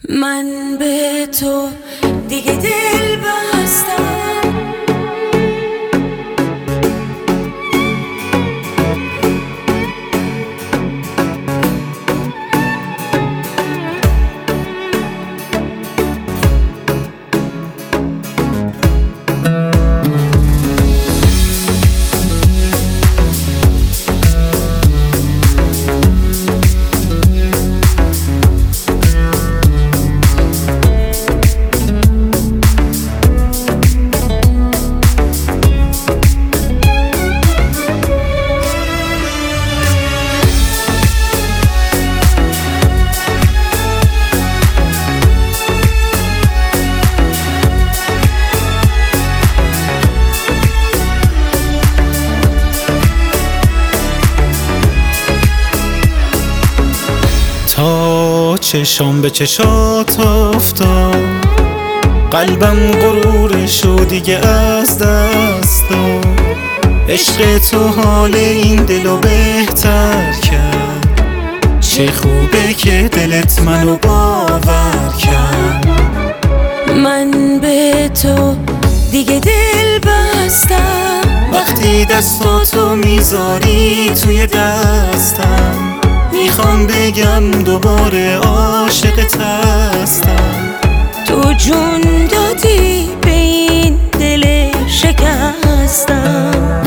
من به تو دیگه دل بستم، تا چشام به چشات افتاد، قلبم غرورشو دیگه از دست داد. عشق تو حال این دلو بهتر کرد، چه خوبه که دلت منو باور کرد. من به تو دیگه دل بستم، وقتی دستاتو میذاری توی دستم، میخوام بگم دوباره عاشقت هستم. تو جون دادی به این دل شکستم.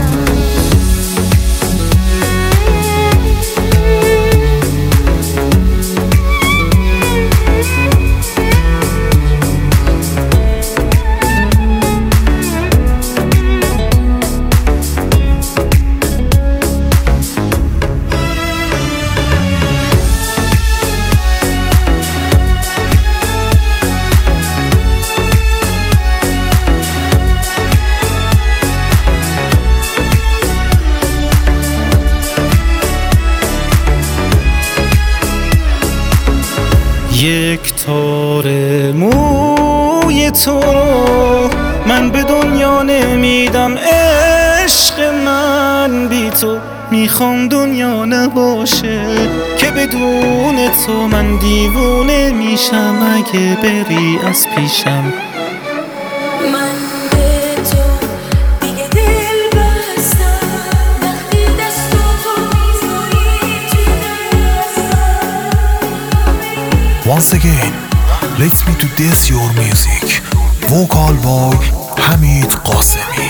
یک تار موی تو رو من به دنیا نمیدم. عشق من بی تو میخوام دنیا نباشه، که بدون تو من دیوونه میشم اگه بری از پیشم. من به تو دیگه دل بستم، وقتی دستاتو میذاری توی دستم. Once again, let me to dance your music. Vocal by Hamid Qasemi.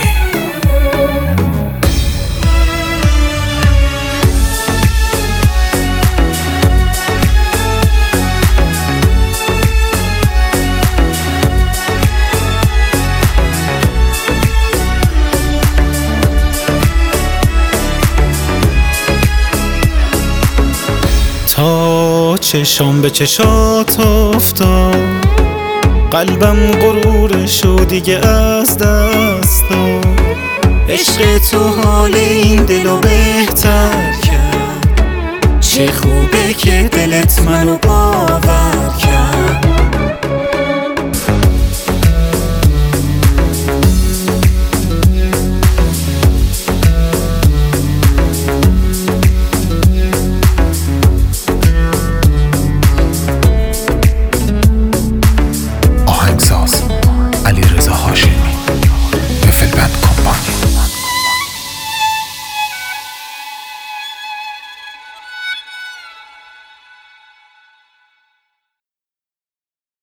تا چشام به چشات افتاد، قلبم غرورشو دیگه از دست داد. عشق تو حال این دلو بهتر کرد، چه خوبه که دلت منو باور